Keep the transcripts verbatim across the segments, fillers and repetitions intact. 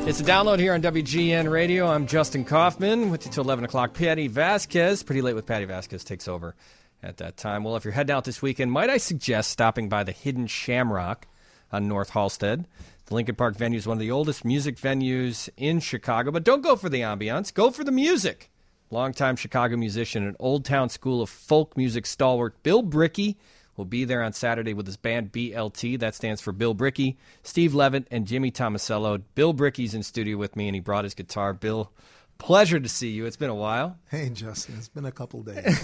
It's a download here on W G N Radio. I'm Justin Kaufman with you till eleven o'clock. Patty Vasquez, Pretty Late with Patty Vasquez, takes over at that time. Well, if you're heading out this weekend, might I suggest stopping by the Hidden Shamrock on North Halsted. The Lincoln Park venue is one of the oldest music venues in Chicago, but don't go for the ambiance. Go for the music. Longtime Chicago musician and Old Town School of Folk Music stalwart Bill Brickey will be there on Saturday with his band B L T. That stands for Bill Brickey, Steve Levitt, and Jimmy Tomasello. Bill Brickey's in studio with me, and he brought his guitar. Bill, pleasure to see you. It's been a while. Hey, Justin. It's been a couple days.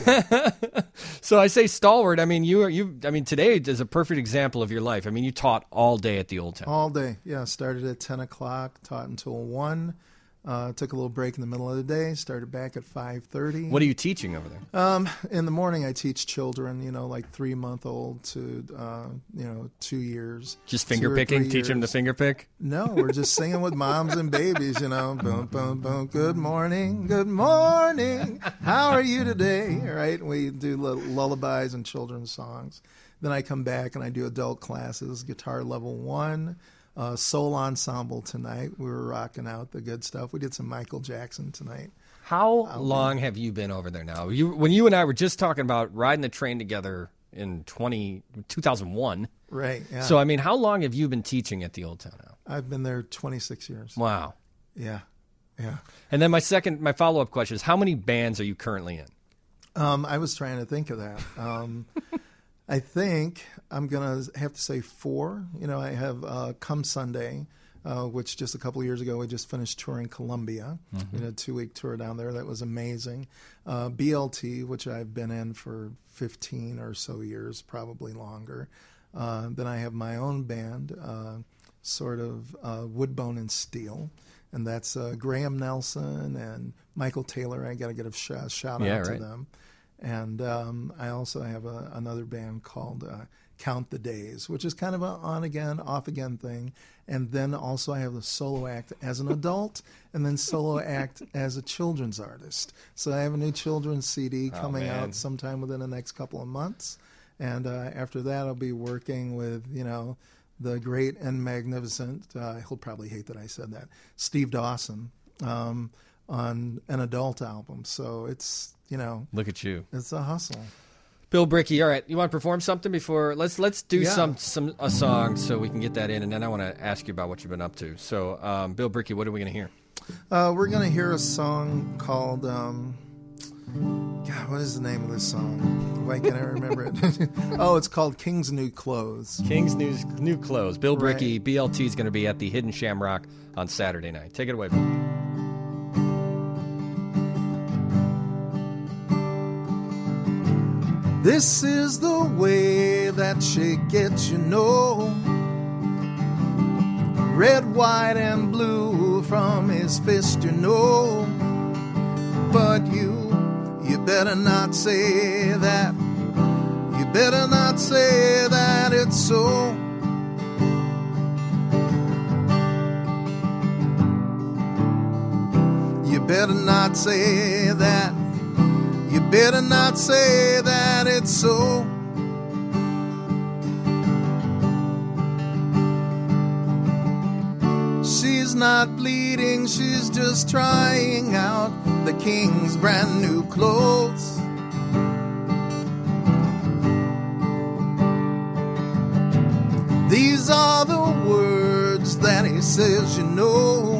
So I say stalwart. I mean, you are you. I mean, today is a perfect example of your life. I mean, you taught all day at the Old Town. All day. Yeah, started at ten o'clock, taught until one. Uh, took a little break in the middle of the day, started back at five thirty. What are you teaching over there? Um, in the morning, I teach children, you know, like three-month-old to, uh, you know, two years. Just finger picking? Teach them to finger pick? No, we're just singing with moms and babies, you know. Boom, boom, boom. Good morning, good morning. How are you today? Right? We do lullabies and children's songs. Then I come back and I do adult classes, guitar level one. Uh, soul ensemble tonight. We were rocking out the good stuff. We did some Michael Jackson tonight. How I'll long be... have you been over there now? You, when you and I were just talking about riding the train together in twenty, two thousand one. Right, yeah. So, I mean, how long have you been teaching at the Old Town now? I've been there twenty-six years. Wow. Yeah, yeah. And then my second, my follow-up question is, how many bands are you currently in? Um, I was trying to think of that. Um, I think I'm going to have to say four. You know, I have uh, Come Sunday, uh, which just a couple of years ago, we just finished touring Columbia. Mm-hmm. We did a two-week tour down there. That was amazing. Uh, B L T, which I've been in for fifteen or so years, probably longer. Uh, then I have my own band, uh, sort of uh, Wood, Bone, and Steel. And that's uh, Graham Nelson and Michael Taylor. I got to get a sh- shout out yeah, to right. them. And um, I also have a, another band called uh, Count the Days, which is kind of an on-again, off-again thing. And then also I have the solo act as an adult and then solo act as a children's artist. So I have a new children's C D coming oh, out sometime within the next couple of months. And uh, after that, I'll be working with, you know, the great and magnificent, uh, he'll probably hate that I said that, Steve Dawson, um, on an adult album. So it's, you know, look at you. It's a hustle. Bill Brickey, all right. You want to perform something before? Let's let's do yeah. some some a song so we can get that in, and then I want to ask you about what you've been up to. So, um, Bill Brickey, what are we going to hear? Uh, we're going to hear a song called. Um, God, what is the name of this song? Why can't I remember it? Oh, it's called King's New Clothes. King's New New Clothes. Bill Brickey, right. B L T is going to be at the Hidden Shamrock on Saturday night. Take it away, Bill. This is the way that she gets, you know. Red, white, and blue from his fist, you know. But you, you better not say that. You better not say that it's so. You better not say that. You better not say that it's so. She's not bleeding, she's just trying out the king's brand new clothes. These are the words that he says, you know.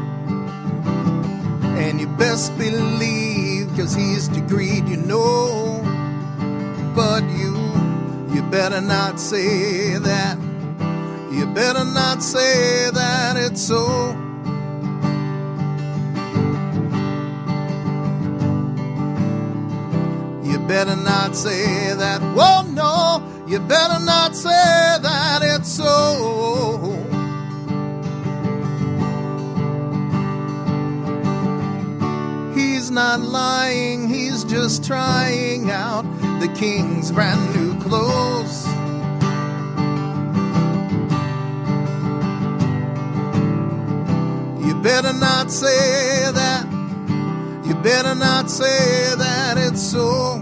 And you best believe, 'cause he's degreed, you know. But you, you better not say that. You better not say that it's so. You better not say that. Whoa, no, you better not say that it's so. He's not lying, he's just trying out the king's brand new clothes. You better not say that. You better not say that it's so.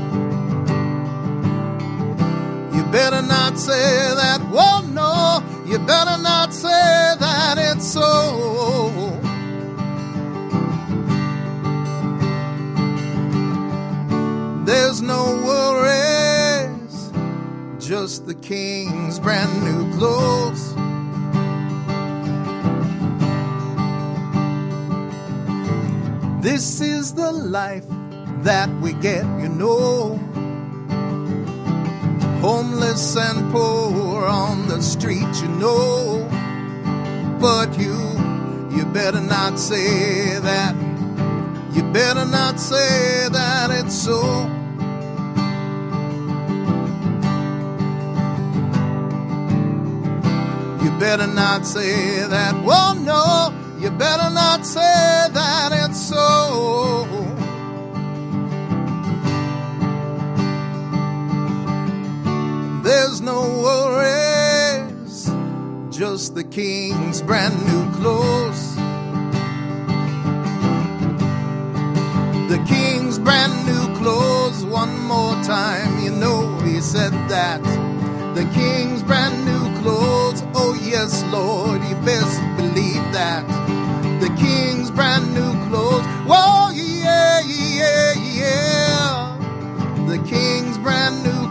You better not say that. Whoa, no, you you better not say that it's so. There's no worries, just the king's brand new clothes. This is the life that we get, you know. Homeless and poor on the street, you know. But you, you better not say that. You better not say that it's so. You better not say that, well, no. You better not say that it's so. There's no worries, just the king's brand new clothes. The king's brand new clothes, one more time, you know he said that. The king's brand new clothes, oh yes, Lord, you best believe that. The king's brand new clothes, whoa, yeah, yeah, yeah. The king's brand new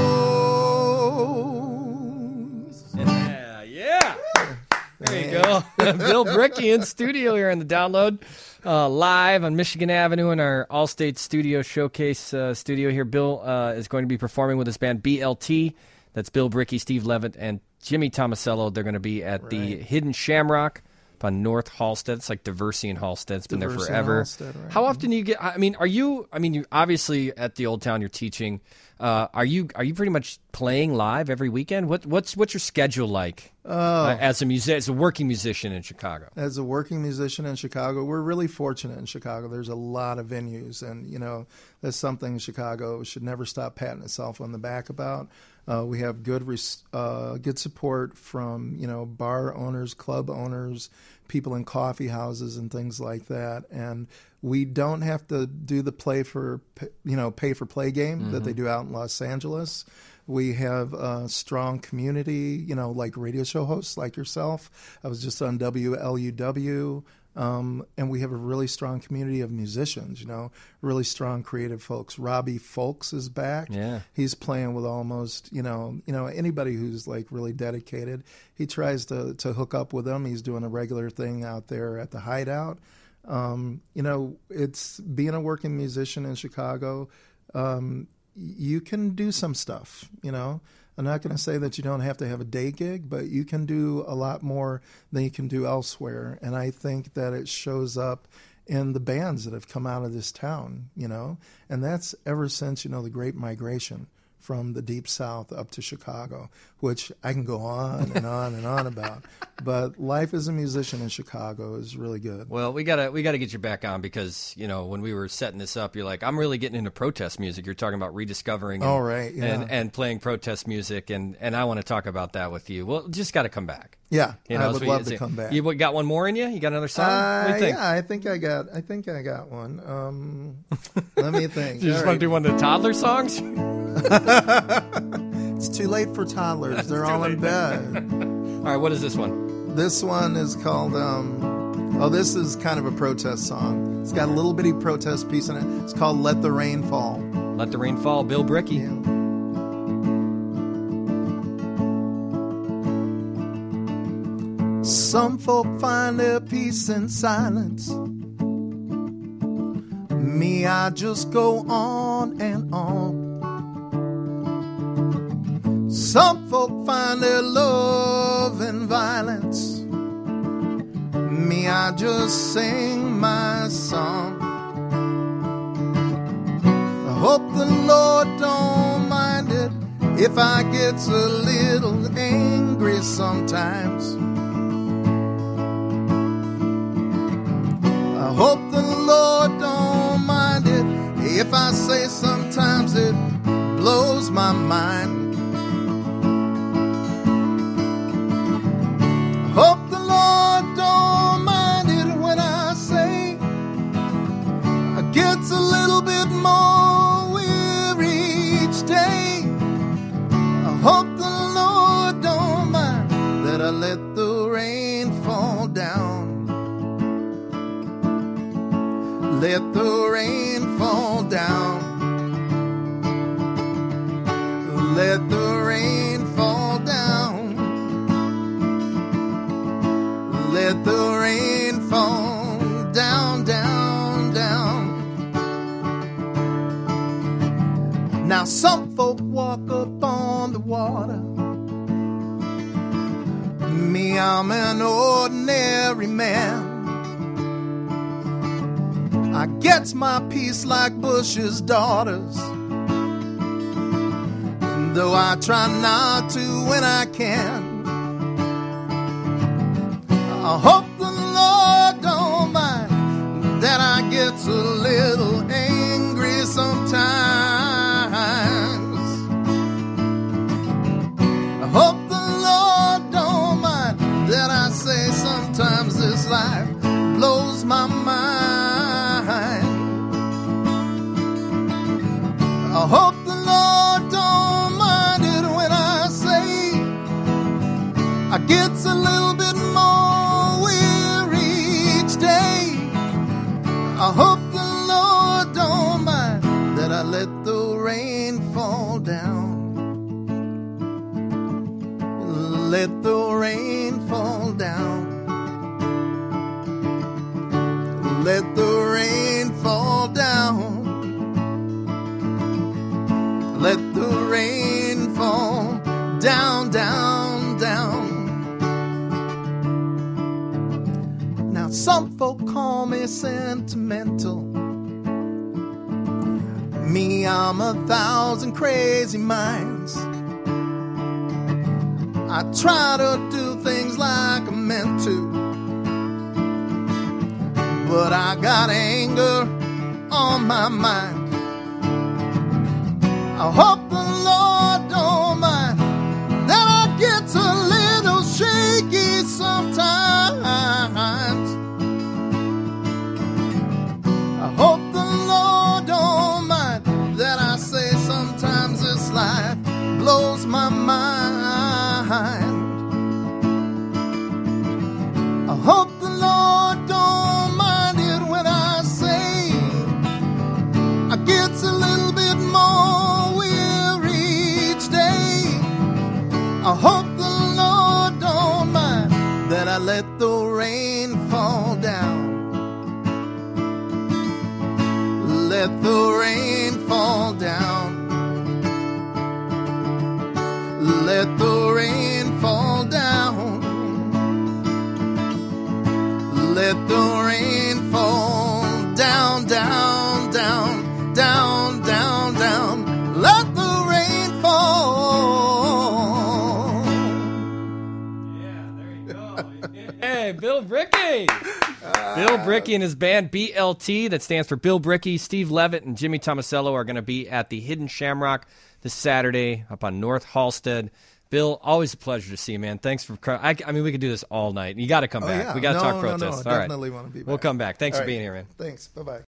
clothes. Yeah, yeah. There you go. Bill Brickey in studio here in the Download, uh, live on Michigan Avenue in our All-State Studio Showcase uh, studio here. Bill uh, is going to be performing with his band B L T. That's Bill Brickey, Steve Levitt, and Jimmy Tomasello. They're going to be at right. the Hidden Shamrock on North Halstead. It's like Diversey and Halstead. It's been Diversey there forever. Halstead, right. How often do you get? I mean, are you? I mean, you obviously at the Old Town you're teaching. Uh, are you? Are you pretty much playing live every weekend? What What's What's your schedule like oh. uh, as a music as a working musician in Chicago? As a working musician in Chicago, we're really fortunate in Chicago. There's a lot of venues, and you know that's something Chicago should never stop patting itself on the back about. Uh, we have good res- uh, good support from you know bar owners, club owners, people in coffee houses and things like that, and we don't have to do the play for you know pay for play game mm-hmm. that they do out in Los Angeles. We have a strong community, you know, like radio show hosts like yourself. I was just on W L U W. Um, and we have a really strong community of musicians, you know, really strong creative folks. Robbie Folks is back. Yeah. He's playing with almost, you know, you know, anybody who's like really dedicated. He tries to, to hook up with them. He's doing a regular thing out there at the Hideout. Um, you know, it's being a working musician in Chicago. Um, you can do some stuff, you know. I'm not going to say that you don't have to have a day gig, but you can do a lot more than you can do elsewhere. And I think that it shows up in the bands that have come out of this town, you know. And that's ever since, you know, the Great Migration from the Deep South up to Chicago, which I can go on and on and on about. But life as a musician in Chicago is really good. Well, we gotta we gotta get you back on because you know when we were setting this up, you're like, I'm really getting into protest music. You're talking about rediscovering, and, oh, right, yeah. and and playing protest music, and, and I want to talk about that with you. Well, just got to come back. Yeah, you know, I would so love we, to come back. You got one more in you? You got another song? Uh, what do you think? Yeah, I think I got. I think I got one. Um, let me think. You just All want right. to do one of the toddler songs? It's too late for toddlers. They're all in bed. All right, what is this one? This one is called. Um, oh, this is kind of a protest song. It's got a little bitty protest piece in it. It's called "Let the Rain Fall." Let the Rain Fall. Bill Brickey. Yeah. Some folk find their peace in silence. Me, I just go on and on. Some folk find their love in violence. Me, I just sing my song. I hope the Lord don't mind it if I get a little angry sometimes. I hope the Lord don't mind it if I say sometimes it blows my mind. I hope the Lord don't mind it when I say I get a little bit more weary each day. I hope the Lord don't mind that I let the rain fall down. Let the rain fall down, down, down. Now some folk walk up on the water. Me, I'm an ordinary man. I gets my peace like Bush's daughters, though I try not to when I can. I hope the Lord don't mind that I get a little angry sometimes. I hope the Lord don't mind that I say sometimes this life blows my mind. I hope the Lord don't mind it when I say I get a little bit more weary each day. I hope the Lord don't mind that I let the rain fall down. Let the rain fall down. Let the rain fall down. Let the rain fall down, down, down. Now some folk call me sentimental. Me, I'm a thousand crazy minds. I try to do things like I'm meant to, but I got anger on my mind. I hope the Lord don't mind that I get a little shaky sometimes. I hope the Lord don't mind that I say sometimes this life blows my mind. I hope the Lord don't mind it when I say I get a little bit more weary each day. I hope the Lord don't mind that I let the rain fall down. Let the rain fall down. Let the rain fall down. Let the rain fall down, down, down, down, down, down. Let the rain fall. Yeah, there you go. Hey, Bill Brickey. Uh, Bill Brickey and his band B L T, that stands for Bill Brickey, Steve Levitt, and Jimmy Tomasello are going to be at the Hidden Shamrock this Saturday up on North Halstead. Bill, always a pleasure to see you, man. Thanks for. I, I mean, we could do this all night. You got to come oh, back. Yeah. We got to no, talk no, protests. No, all definitely right. want to be back. We'll come back. Thanks all for right. being here, man. Thanks. Bye bye.